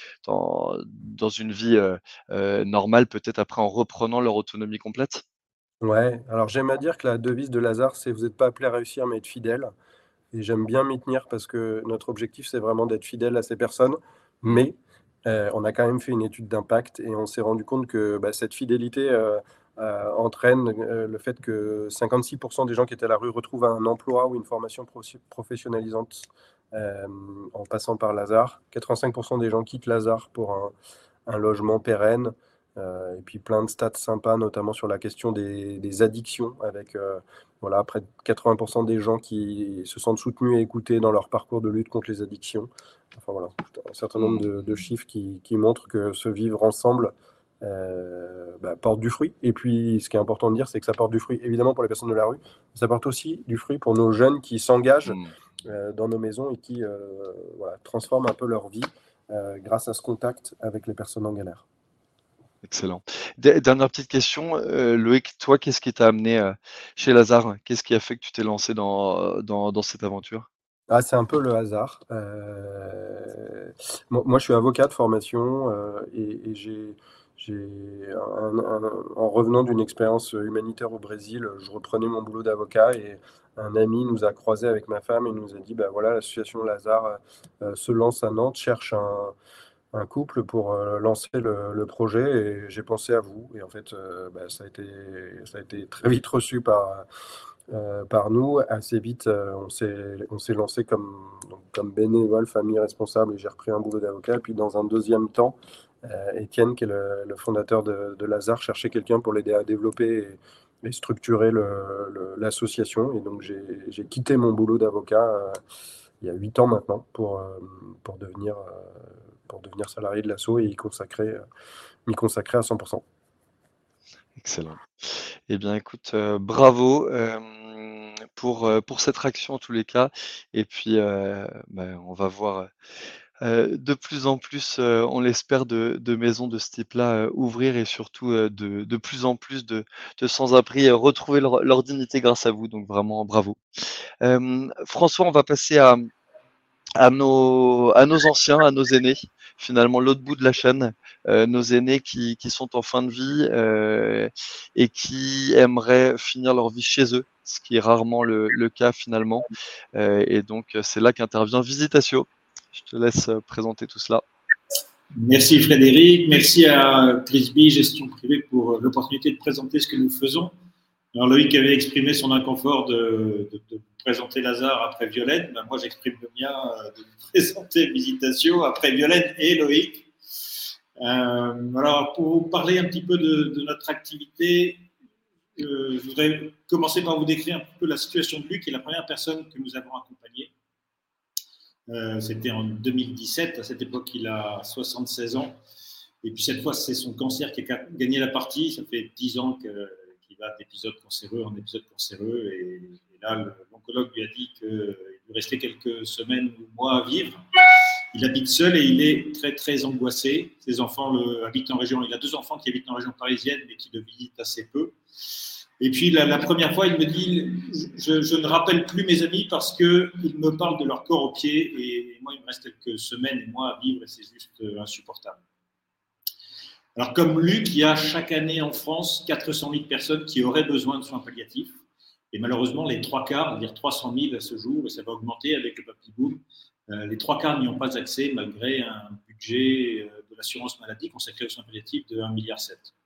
dans une vie, normale, peut-être après en reprenant leur autonomie complète? Ouais, alors j'aime à dire que la devise de Lazare, c'est: vous n'êtes pas appelé à réussir, mais être fidèle. Et j'aime bien m'y tenir parce que notre objectif, c'est vraiment d'être fidèle à ces personnes. Mmh. Mais on a quand même fait une étude d'impact et on s'est rendu compte que cette fidélité entraîne le fait que 56% des gens qui étaient à la rue retrouvent un emploi ou une formation professionnalisante en passant par Lazare. 85% des gens quittent Lazare pour un logement pérenne. Et puis plein de stats sympas, notamment sur la question des addictions, avec près de 80% des gens qui se sentent soutenus et écoutés dans leur parcours de lutte contre les addictions. Enfin voilà, un certain nombre Mmh. de chiffres qui montrent que ce vivre ensemble porte du fruit. Et puis ce qui est important de dire, c'est que ça porte du fruit évidemment pour les personnes de la rue, mais ça porte aussi du fruit pour nos jeunes qui s'engagent Mmh. dans nos maisons et qui transforment un peu leur vie grâce à ce contact avec les personnes en galère. Excellent. Dernière petite question, Loïc, toi, qu'est-ce qui t'a amené, chez Lazare? Qu'est-ce qui a fait que tu t'es lancé dans cette aventure? Ah, c'est un peu le hasard. Moi, je suis avocat de formation et en revenant d'une expérience humanitaire au Brésil, je reprenais mon boulot d'avocat et un ami nous a croisés avec ma femme et nous a dit, bah voilà, l'association Lazare se lance à Nantes, cherche un couple pour lancer le projet et j'ai pensé à vous. Et en fait, ça a été très vite reçu par nous. Assez vite, on s'est lancé comme bénévole, famille responsable, et j'ai repris un boulot d'avocat. Puis dans un deuxième temps, Étienne, qui est le fondateur de Lazare, cherchait quelqu'un pour l'aider à développer et structurer l'association. Et donc j'ai quitté mon boulot d'avocat il y a 8 ans maintenant pour devenir salarié de l'asso et m'y consacrer à 100%. Excellent. Eh bien, écoute, bravo, pour cette action en tous les cas, et puis, on va voir, de plus en plus, on l'espère, de maisons de ce type-là, ouvrir, et surtout, de plus en plus de sans-abri, retrouver leur dignité grâce à vous, donc vraiment bravo. François, on va passer à nos anciens, à nos aînés. finalement l'autre bout de la chaîne, nos aînés qui sont en fin de vie et qui aimeraient finir leur vie chez eux, ce qui est rarement le cas finalement. Et donc, c'est là qu'intervient Visitatio. Je te laisse présenter tout cela. Merci Frédéric, merci à Grisby Gestion Privée pour l'opportunité de présenter ce que nous faisons. Alors Loïc avait exprimé son inconfort de présenter Lazare après Violaine. Ben moi, j'exprime le mien de présenter Visitatio après Violaine et Loïc. Alors, pour vous parler un petit peu de notre activité, je voudrais commencer par vous décrire un petit peu la situation de Luc, qui est la première personne que nous avons accompagnée. C'était en 2017. À cette époque, il a 76 ans. Et puis cette fois, c'est son cancer qui a gagné la partie. Ça fait 10 ans qu'il va d'épisode cancéreux en épisode cancéreux. Et là, l'oncologue lui a dit qu'il lui restait quelques semaines ou mois à vivre. Il habite seul et il est très, très angoissé. Ses enfants habitent en région. Il a 2 enfants qui habitent en région parisienne, mais qui le visitent assez peu. Et puis, la première fois, il me dit « Je ne rappelle plus mes amis parce qu'ils me parlent de leur corps aux pieds et moi, il me reste quelques semaines et mois à vivre et c'est juste insupportable. » Alors, comme Luc, il y a chaque année en France 400 000 personnes qui auraient besoin de soins palliatifs. Et malheureusement, les 3/4, c'est-à-dire 300 000 à ce jour, et ça va augmenter avec le baby boom, les 3/4 n'y ont pas accès malgré un budget de l'assurance maladie consacré aux soins palliatifs de 1,7 milliard.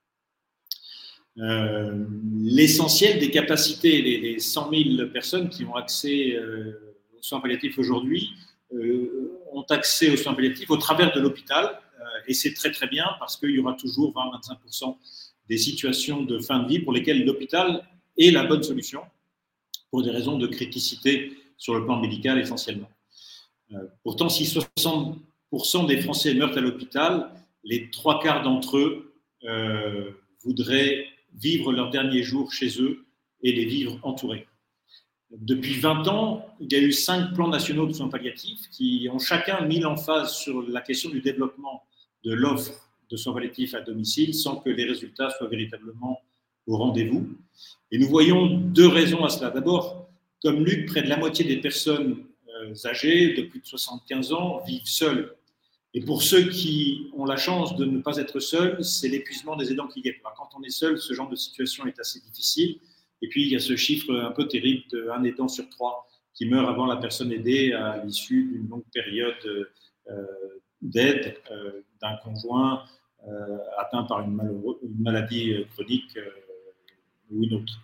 L'essentiel des capacités, les 100 000 personnes qui ont accès aux soins palliatifs aujourd'hui ont accès aux soins palliatifs au travers de l'hôpital et c'est très très bien parce qu'il y aura toujours 20-25% des situations de fin de vie pour lesquelles l'hôpital est la bonne solution pour des raisons de criticité sur le plan médical essentiellement. Pourtant, si 60% des Français meurent à l'hôpital, les 3/4 d'entre eux voudraient vivre leurs derniers jours chez eux et les vivre entourés. Depuis 20 ans, il y a eu 5 plans nationaux de soins palliatifs qui ont chacun mis l'emphase sur la question du développement de l'offre de soins palliatifs à domicile sans que les résultats soient véritablement au rendez-vous. Et nous voyons 2 raisons à cela. D'abord, comme Luc, près de la moitié des personnes âgées de plus de 75 ans vivent seules. Et pour ceux qui ont la chance de ne pas être seuls, c'est l'épuisement des aidants qui guette. Quand on est seul, ce genre de situation est assez difficile. Et puis, il y a ce chiffre un peu terrible d'un aidant sur 3 qui meurt avant la personne aidée à l'issue d'une longue période d'aide d'un conjoint atteint par une maladie chronique ou une autre.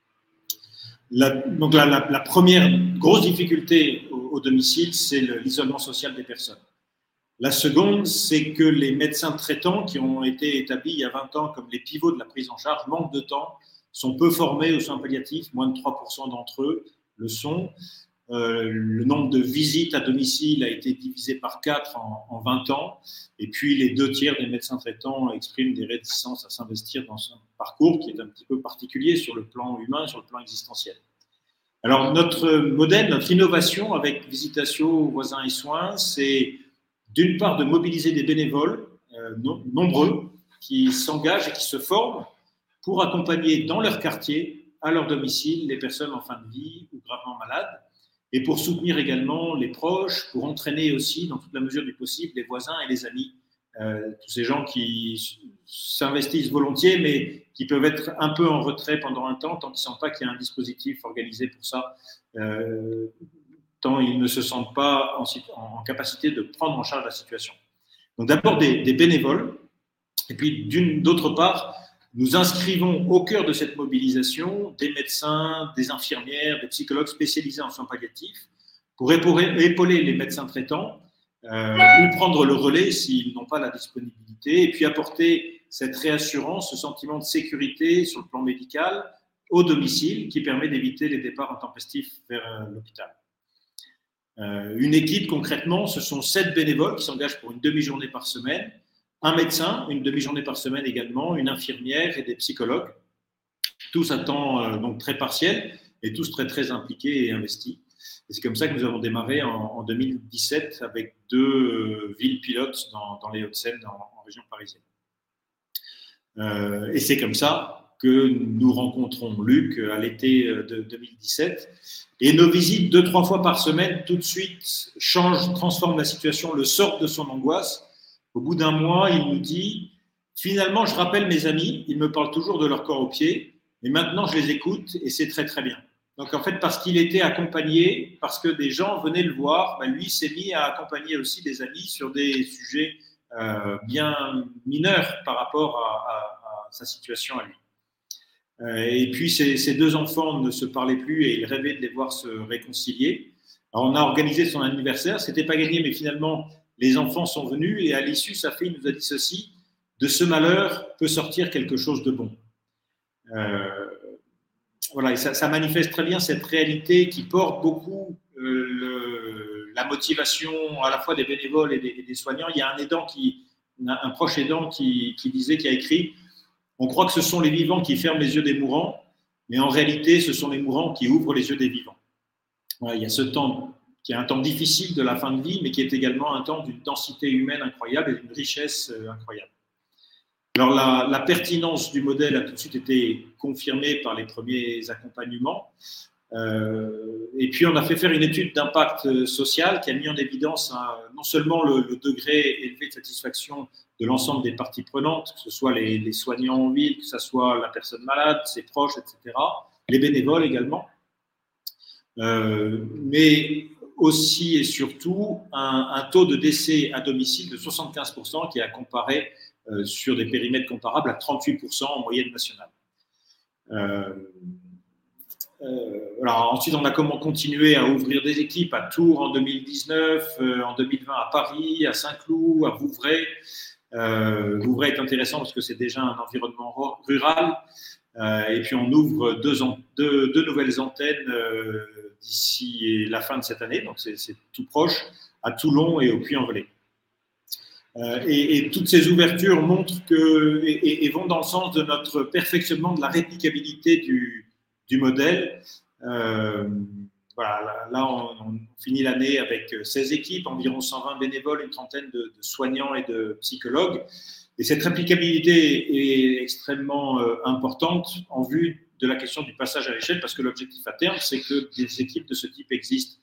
Donc la première grosse difficulté au domicile, c'est l'isolement social des personnes. La seconde, c'est que les médecins traitants qui ont été établis il y a 20 ans comme les pivots de la prise en charge manquent de temps, sont peu formés aux soins palliatifs, moins de 3% d'entre eux le sont. Le nombre de visites à domicile a été divisé par 4 en 20 ans. Et puis, les 2/3 des médecins traitants expriment des réticences à s'investir dans ce parcours qui est un petit peu particulier sur le plan humain, sur le plan existentiel. Alors, notre modèle, notre innovation avec Visitatio, Voisins et Soins, c'est d'une part de mobiliser des bénévoles nombreux qui s'engagent et qui se forment pour accompagner dans leur quartier, à leur domicile, les personnes en fin de vie ou gravement malades, et pour soutenir également les proches, pour entraîner aussi, dans toute la mesure du possible, les voisins et les amis, tous ces gens qui s'investissent volontiers, mais qui peuvent être un peu en retrait pendant un temps, tant qu'ils ne sentent pas qu'il y a un dispositif organisé pour ça, tant ils ne se sentent pas en capacité de prendre en charge la situation. Donc d'abord des bénévoles, et puis d'autre part, nous inscrivons au cœur de cette mobilisation des médecins, des infirmières, des psychologues spécialisés en soins palliatifs pour épauler les médecins traitants ou prendre le relais s'ils n'ont pas la disponibilité et puis apporter cette réassurance, ce sentiment de sécurité sur le plan médical au domicile qui permet d'éviter les départs intempestifs vers l'hôpital. Une équipe, concrètement, ce sont 7 bénévoles qui s'engagent pour une demi-journée par semaine, un médecin, une demi-journée par semaine également, une infirmière et des psychologues, tous à temps donc très partiel et tous très, très impliqués et investis. Et c'est comme ça que nous avons démarré en 2017 avec 2 villes pilotes dans les Hauts-de-Seine, en région parisienne. Et c'est comme ça que nous rencontrons Luc à l'été de 2017. Et nos visites 2-3 fois par semaine, tout de suite, transforment la situation, le sortent de son angoisse. Au bout d'un mois, il nous dit « Finalement, je rappelle mes amis, ils me parlent toujours de leur corps au pied, mais maintenant, je les écoute et c'est très, très bien. » Donc, en fait, parce qu'il était accompagné, parce que des gens venaient le voir, lui s'est mis à accompagner aussi des amis sur des sujets bien mineurs par rapport à sa situation à lui. Et puis, ses deux enfants ne se parlaient plus et il rêvait de les voir se réconcilier. Alors, on a organisé son anniversaire. C'était pas gagné, mais finalement, les enfants sont venus et à l'issue, sa fille nous a dit ceci: de ce malheur peut sortir quelque chose de bon. Voilà, et ça manifeste très bien cette réalité qui porte beaucoup la motivation à la fois des bénévoles et des soignants. Il y a un proche aidant qui a écrit: on croit que ce sont les vivants qui ferment les yeux des mourants, mais en réalité, ce sont les mourants qui ouvrent les yeux des vivants. Voilà, il y a ce temps qui est un temps difficile de la fin de vie, mais qui est également un temps d'une densité humaine incroyable et d'une richesse incroyable. Alors, la pertinence du modèle a tout de suite été confirmée par les premiers accompagnements. Et puis, on a fait faire une étude d'impact social qui a mis en évidence non seulement le degré élevé de satisfaction de l'ensemble des parties prenantes, que ce soit les soignants en ville, que ce soit la personne malade, ses proches, etc., les bénévoles également, mais aussi et surtout un taux de décès à domicile de 75% qui a comparé sur des périmètres comparables à 38% en moyenne nationale. Alors ensuite, on a continué à ouvrir des équipes à Tours en 2019, en 2020 à Paris, à Saint-Cloud, à Vouvray. Vouvray est intéressant parce que c'est déjà un environnement rural. Et puis on ouvre deux nouvelles antennes d'ici la fin de cette année, donc c'est tout proche, à Toulon et au Puy-en-Velay. Et toutes ces ouvertures montrent et vont dans le sens de notre perfectionnement de la réplicabilité du modèle. Voilà, là, on finit l'année avec 16 équipes, environ 120 bénévoles, une trentaine de soignants et de psychologues. Et cette réplicabilité est extrêmement importante en vue de la question du passage à l'échelle, parce que l'objectif à terme, c'est que des équipes de ce type existent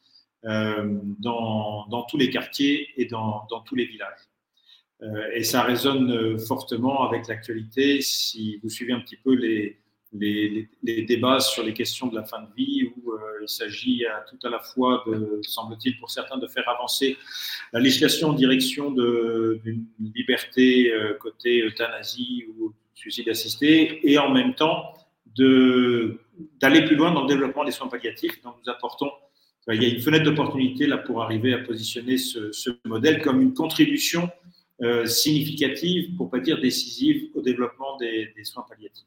dans tous les quartiers et dans tous les villages. Et ça résonne fortement avec l'actualité. Si vous suivez un petit peu les débats sur les questions de la fin de vie, où il s'agit tout à la fois, semble-t-il pour certains, de faire avancer la législation en direction d'une liberté côté euthanasie ou suicide assisté, et en même temps d'aller plus loin dans le développement des soins palliatifs. Donc nous apportons, il y a une fenêtre d'opportunité là pour arriver à positionner ce modèle comme une contribution significative, pour ne pas dire décisive, au développement des soins palliatifs.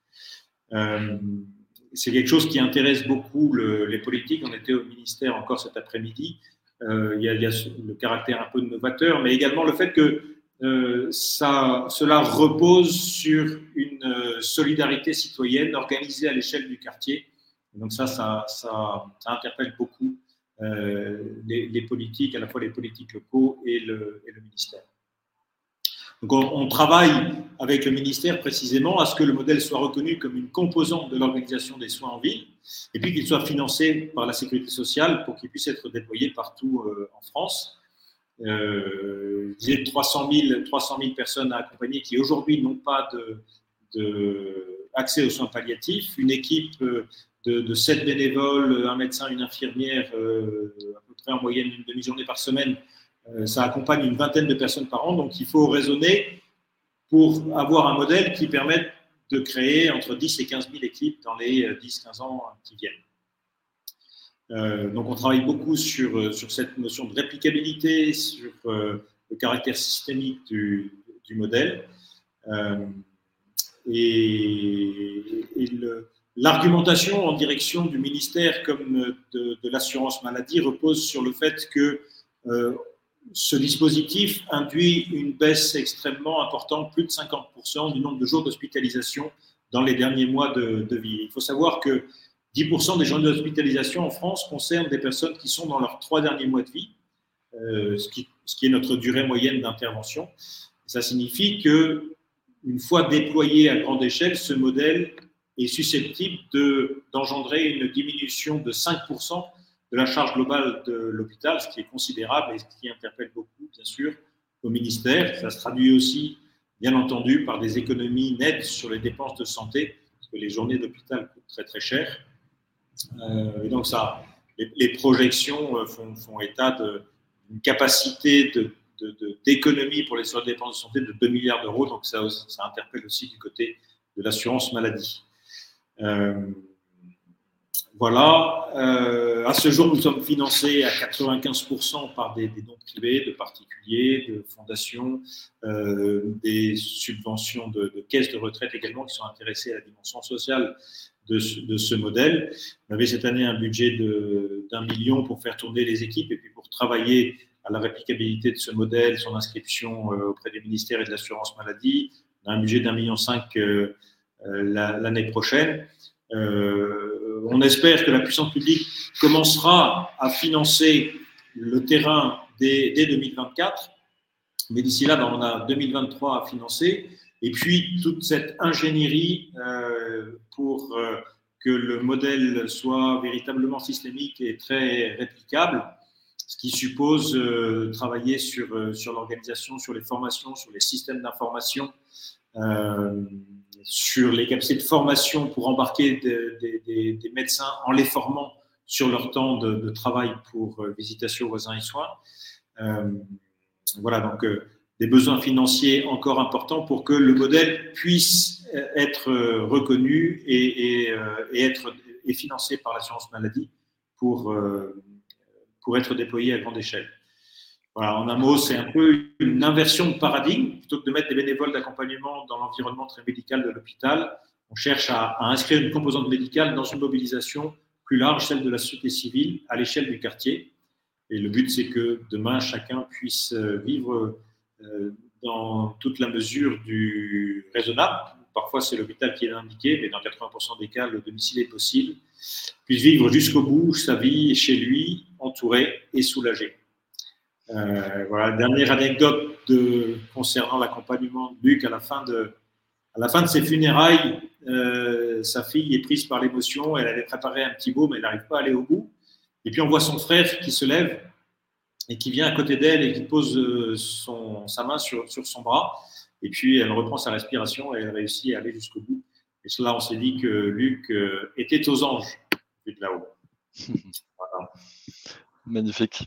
C'est quelque chose qui intéresse beaucoup les politiques. On était au ministère encore cet après-midi. Il y a le caractère un peu novateur, mais également le fait que cela repose sur une solidarité citoyenne organisée à l'échelle du quartier. Donc ça interpelle beaucoup les politiques, à la fois les politiques locaux et le ministère. Donc on travaille avec le ministère précisément à ce que le modèle soit reconnu comme une composante de l'organisation des soins en ville, et puis qu'il soit financé par la sécurité sociale pour qu'il puisse être déployé partout en France. Je disais 300 000 personnes à accompagner qui aujourd'hui n'ont pas accès aux soins palliatifs, une équipe de 7 bénévoles, un médecin, une infirmière, à peu près en moyenne une demi-journée par semaine. Ça accompagne une vingtaine de personnes par an, donc il faut raisonner pour avoir un modèle qui permette de créer entre 10 et 15 000 équipes dans les 10-15 ans qui viennent. Donc on travaille beaucoup sur cette notion de réplicabilité, sur le caractère systémique du modèle. L'argumentation en direction du ministère comme de l'assurance maladie repose sur le fait que ce dispositif induit une baisse extrêmement importante, plus de 50% du nombre de jours d'hospitalisation dans les derniers mois de vie. Il faut savoir que 10% des journées d'hospitalisation en France concernent des personnes qui sont dans leurs 3 derniers mois de vie, ce qui est notre durée moyenne d'intervention. Ça signifie qu'une fois déployé à grande échelle, ce modèle est susceptible d'engendrer une diminution de 5% de la charge globale de l'hôpital, ce qui est considérable et ce qui interpelle beaucoup, bien sûr, au ministère. Ça se traduit aussi, bien entendu, par des économies nettes sur les dépenses de santé, parce que les journées d'hôpital coûtent très très cher. Et donc les projections font état d'une capacité d'économie pour les dépenses de santé de 2 milliards d'euros. Donc ça interpelle aussi du côté de l'assurance maladie. Voilà. À ce jour, nous sommes financés à 95% par des dons privés, de particuliers, de fondations, des subventions de caisses de retraite également qui sont intéressées à la dimension sociale de ce modèle. On avait cette année un budget d'1 million pour faire tourner les équipes et puis pour travailler à la réplicabilité de ce modèle, son inscription auprès des ministères et de l'assurance maladie. On a un budget d'1,5 million l'année prochaine. On espère que la puissance publique commencera à financer le terrain dès 2024, mais d'ici là, on a 2023 à financer, et puis toute cette ingénierie pour que le modèle soit véritablement systémique et très réplicable, ce qui suppose travailler sur l'organisation, sur les formations, sur les systèmes d'information, sur les capacités de formation pour embarquer des médecins en les formant sur leur temps de travail pour visitation, voisins et soins. Voilà, donc des besoins financiers encore importants pour que le modèle puisse être reconnu et financé par l'assurance maladie pour être déployé à grande échelle. Voilà, en un mot, c'est un peu une inversion de paradigme. Plutôt que de mettre des bénévoles d'accompagnement dans l'environnement très médical de l'hôpital, on cherche à inscrire une composante médicale dans une mobilisation plus large, celle de la société civile, à l'échelle du quartier. Et le but, c'est que demain, chacun puisse vivre dans toute la mesure du raisonnable. Parfois, c'est l'hôpital qui est indiqué, mais dans 80% des cas, le domicile est possible. Puisse vivre jusqu'au bout sa vie chez lui, entouré et soulagé. Voilà, dernière anecdote concernant l'accompagnement de Luc à la fin de ses funérailles. Sa fille est prise par l'émotion, elle avait préparé un petit beau, mais elle n'arrive pas à aller au bout. Et puis on voit son frère qui se lève et qui vient à côté d'elle et qui pose sa main sur son bras. Et puis elle reprend sa respiration et elle réussit à aller jusqu'au bout. Et cela, on s'est dit que Luc était aux anges vu de là-haut. Voilà. Magnifique.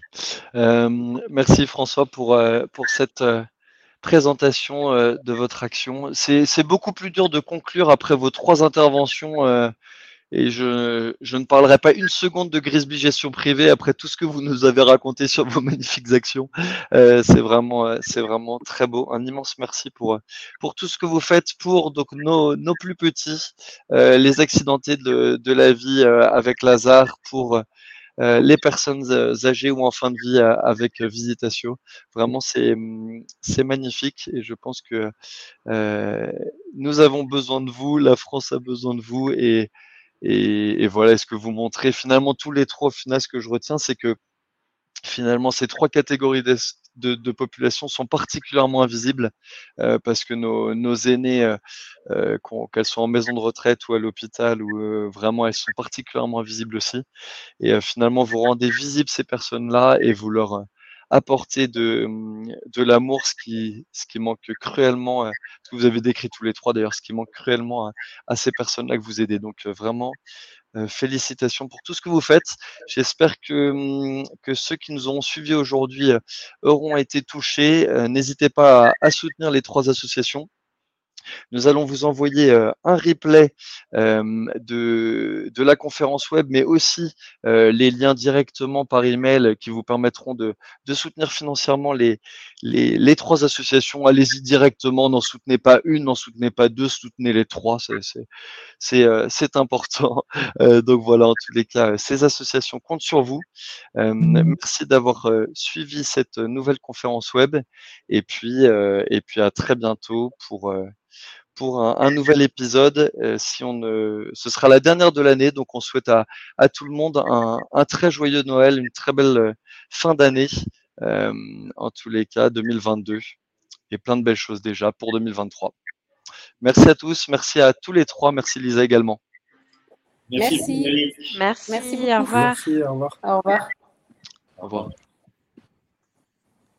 Merci François pour cette présentation de votre action. C'est beaucoup plus dur de conclure après vos 3 interventions et je ne parlerai pas une seconde de Grisby Gestion Privée après tout ce que vous nous avez raconté sur vos magnifiques actions. C'est vraiment très beau. Un immense merci pour tout ce que vous faites pour donc nos plus petits, les accidentés de la vie avec Lazare, pour les personnes âgées ou en fin de vie avec Visitatio. Vraiment, c'est magnifique et je pense que nous avons besoin de vous, la France a besoin de vous et voilà ce que vous montrez. Finalement, tous les 3, au final, ce que je retiens, c'est que finalement, ces 3 catégories de population sont particulièrement invisibles parce que nos aînés, qu'elles soient en maison de retraite ou à l'hôpital, ou vraiment, elles sont particulièrement invisibles aussi. Et finalement, vous rendez visibles ces personnes-là et vous leur apportez de l'amour, ce qui manque cruellement, ce que vous avez décrit tous les 3 d'ailleurs, ce qui manque cruellement à ces personnes-là que vous aidez. Donc vraiment, félicitations pour tout ce que vous faites. J'espère que ceux qui nous ont suivis aujourd'hui auront été touchés. N'hésitez pas à soutenir les 3 associations. Nous allons vous envoyer un replay de la conférence web, mais aussi les liens directement par email qui vous permettront de soutenir financièrement les 3 associations. Allez-y directement, n'en soutenez pas une, n'en soutenez pas 2, soutenez les 3, c'est important. Donc voilà, en tous les cas, ces associations comptent sur vous. Merci d'avoir suivi cette nouvelle conférence web et puis à très bientôt pour un nouvel épisode. Ce sera la dernière de l'année, donc on souhaite à tout le monde un très joyeux Noël, une très belle fin d'année, en tous les cas 2022, et plein de belles choses déjà pour 2023. Merci à tous, merci à tous les 3, merci Lisa également. Merci. Merci, Merci au revoir. Merci, au revoir. Au revoir. Au revoir.